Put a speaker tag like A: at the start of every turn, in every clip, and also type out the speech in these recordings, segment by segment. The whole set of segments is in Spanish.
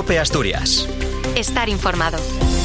A: COPE Asturias.
B: Estar informado.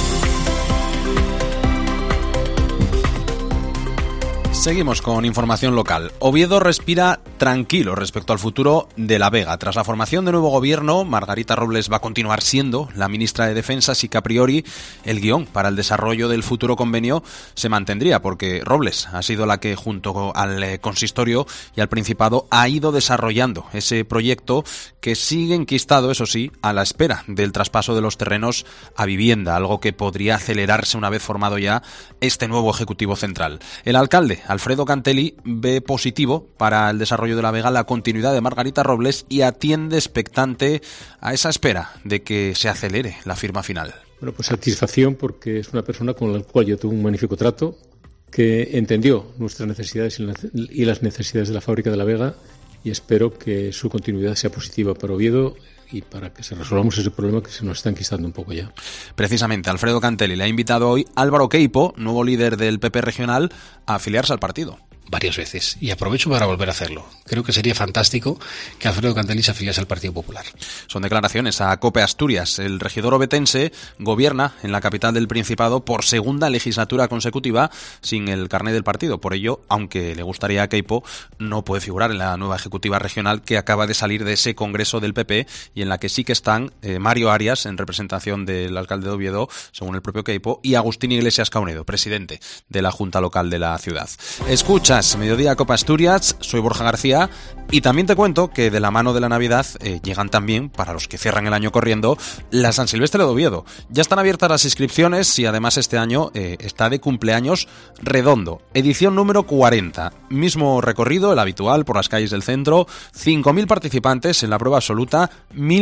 C: Seguimos con información local. Oviedo respira tranquilo respecto al futuro de La Vega. Tras la formación de nuevo gobierno, Margarita Robles va a continuar siendo la ministra de Defensa, así que a priori el guión para el desarrollo del futuro convenio se mantendría, porque Robles ha sido la que junto al consistorio y al Principado ha ido desarrollando ese proyecto que sigue enquistado, eso sí, a la espera del traspaso de los terrenos a vivienda, algo que podría acelerarse una vez formado ya este nuevo Ejecutivo Central. El alcalde Alfredo Cantelli ve positivo para el desarrollo de La Vega la continuidad de Margarita Robles y atiende expectante a esa espera de que se acelere la firma final.
D: Bueno, pues satisfacción, porque es una persona con la cual yo tuve un magnífico trato, que entendió nuestras necesidades y las necesidades de la fábrica de La Vega, y espero que su continuidad sea positiva para Oviedo y para que se resolvamos ese problema que se nos está enquistando un poco ya.
C: Precisamente, Alfredo Cantelli le ha invitado hoy Álvaro Queipo, nuevo líder del PP regional, a afiliarse al partido.
E: Varias veces, y aprovecho para volver a hacerlo. Creo que sería fantástico que Alfredo Cantelli se afiliase al Partido Popular.
C: Son declaraciones a COPE Asturias. El regidor ovetense gobierna en la capital del Principado por segunda legislatura consecutiva sin el carné del partido. Por ello, aunque le gustaría a Queipo, no puede figurar en la nueva ejecutiva regional que acaba de salir de ese congreso del PP y en la que sí que están Mario Arias, en representación del alcalde de Oviedo, según el propio Queipo, y Agustín Iglesias Caunedo, presidente de la Junta Local de la ciudad. Escucha Mediodía Copa Asturias, soy Borja García y también te cuento que de la mano de la Navidad llegan también, para los que cierran el año corriendo, la San Silvestre de Oviedo. Ya están abiertas las inscripciones y además este año está de cumpleaños Redondo, edición número 40. Mismo recorrido, el habitual, por las calles del centro, 5.000 participantes en la prueba absoluta,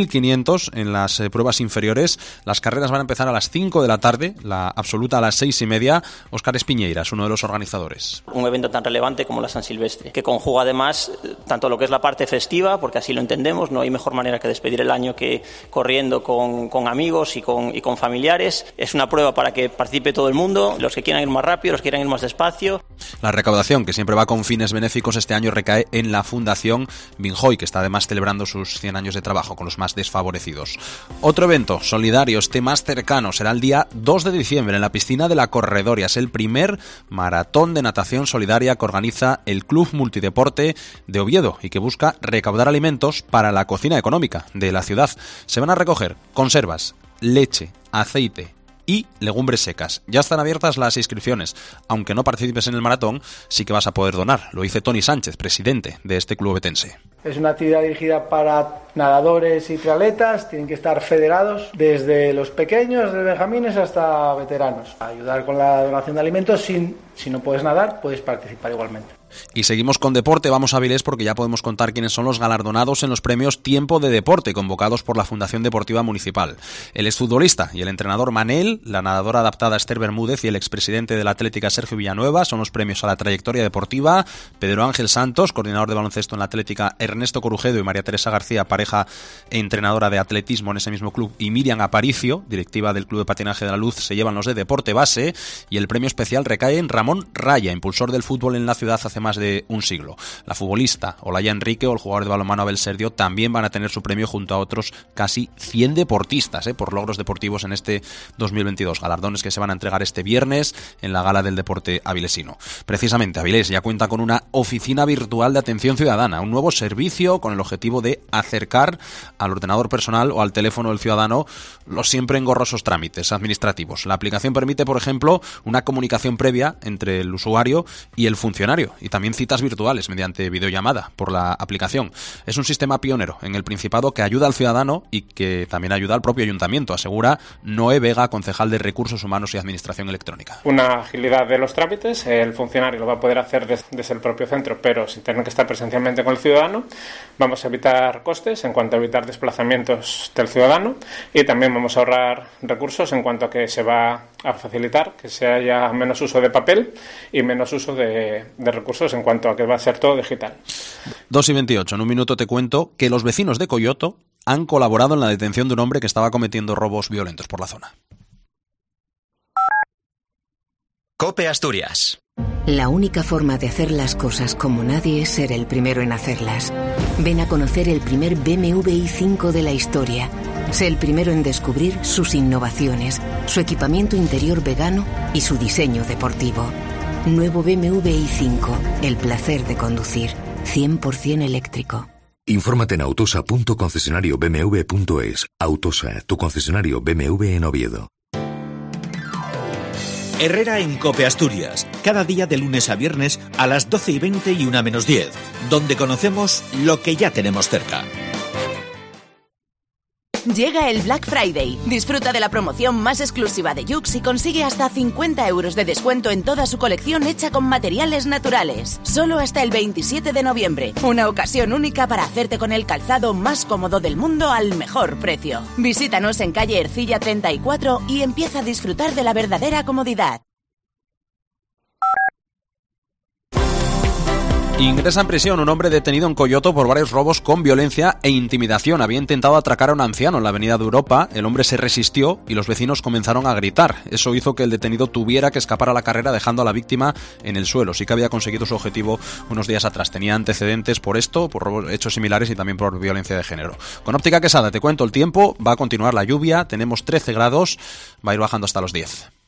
C: 1.500 en las pruebas inferiores. Las carreras van a empezar a las 5 de la tarde, la absoluta a las 6:30. Óscar Espiñeira es uno de los organizadores.
F: Un evento tan relevante como la San Silvestre, que conjuga además tanto lo que es la parte festiva, porque así lo entendemos, no hay mejor manera que despedir el año que corriendo con amigos y con familiares. Es una prueba para que participe todo el mundo, los que quieran ir más rápido, los que quieran ir más despacio.
C: La recaudación, que siempre va con fines benéficos, este año recae en la Fundación Binjoy, que está además celebrando sus 100 años de trabajo con los más desfavorecidos. Otro evento solidario, este más cercano, será el día 2 de diciembre en la piscina de la Corredoria. Es el primer maratón de natación solidaria que organiza el Club Multideporte de Oviedo y que busca recaudar alimentos para la cocina económica de la ciudad. Se van a recoger conservas, leche, aceite y legumbres secas. Ya están abiertas las inscripciones. Aunque no participes en el maratón, sí que vas a poder donar. Lo dice Tony Sánchez, presidente de este club ovetense.
G: Es una actividad dirigida para nadadores y triatletas, tienen que estar federados desde los pequeños, desde benjamines hasta veteranos. Ayudar con la donación de alimentos, si no puedes nadar, puedes participar igualmente.
C: Y seguimos con deporte, vamos a Avilés porque ya podemos contar quiénes son los galardonados en los premios Tiempo de Deporte, convocados por la Fundación Deportiva Municipal. El exfutbolista y el entrenador Manel, la nadadora adaptada Esther Bermúdez y el expresidente de la Atlética Sergio Villanueva son los premios a la trayectoria deportiva. Pedro Ángel Santos, coordinador de baloncesto en la Atlética, Ernesto Corujedo y María Teresa García, pareja e entrenadora de atletismo en ese mismo club, y Miriam Aparicio, directiva del Club de Patinaje de la Luz, se llevan los de deporte base, y el premio especial recae en Ramón Raya, impulsor del fútbol en la ciudad hace más de un siglo. La futbolista Olaya Enrique o el jugador de balonmano Abel Serdio también van a tener su premio junto a otros casi 100 deportistas por logros deportivos en este 2022. Galardones que se van a entregar este viernes en la Gala del Deporte avilesino. Precisamente, Avilés ya cuenta con una oficina virtual de atención ciudadana, un nuevo servicio con el objetivo de acercar al ordenador personal o al teléfono del ciudadano los siempre engorrosos trámites administrativos. La aplicación permite, por ejemplo, una comunicación previa entre el usuario y el funcionario, y también citas virtuales mediante videollamada por la aplicación. Es un sistema pionero en el Principado que ayuda al ciudadano y que también ayuda al propio ayuntamiento, asegura Noé Vega, concejal de Recursos Humanos y Administración Electrónica.
H: Una agilidad de los trámites, el funcionario lo va a poder hacer desde el propio centro, pero sin tener que estar presencialmente con el ciudadano. Vamos a evitar costes en cuanto a evitar desplazamientos del ciudadano, y también vamos a ahorrar recursos en cuanto a que se va a facilitar que se haya menos uso de papel y menos uso de recursos en cuanto a que va a ser todo digital.
C: 2:28, en un minuto te cuento que los vecinos de Coyoto han colaborado en la detención de un hombre que estaba cometiendo robos violentos por la zona.
A: COPE Asturias.
I: La única forma de hacer las cosas como nadie es ser el primero en hacerlas. Ven a conocer el primer BMW i5 de la historia. Sé el primero en descubrir sus innovaciones, su equipamiento interior vegano y su diseño deportivo. Nuevo BMW i5, el placer de conducir, 100% eléctrico.
B: Infórmate en autosa.concesionariobmw.es. Autosa, tu concesionario BMW en Oviedo.
J: Herrera en Cope Asturias, cada día de lunes a viernes a las 12:20 y 1:10, donde conocemos lo que ya tenemos cerca.
K: Llega el Black Friday. Disfruta de la promoción más exclusiva de Yux y consigue hasta 50 euros de descuento en toda su colección hecha con materiales naturales. Solo hasta el 27 de noviembre. Una ocasión única para hacerte con el calzado más cómodo del mundo al mejor precio. Visítanos en calle Ercilla 34 y empieza a disfrutar de la verdadera comodidad.
C: Ingresa en prisión un hombre detenido en Coyoto por varios robos con violencia e intimidación. Había intentado atracar a un anciano en la Avenida de Europa. El hombre se resistió y los vecinos comenzaron a gritar. Eso hizo que el detenido tuviera que escapar a la carrera dejando a la víctima en el suelo. Sí que había conseguido su objetivo unos días atrás. Tenía antecedentes por esto, por hechos similares y también por violencia de género. Con Óptica Quesada te cuento el tiempo. Va a continuar la lluvia. Tenemos 13 grados. Va a ir bajando hasta los 10.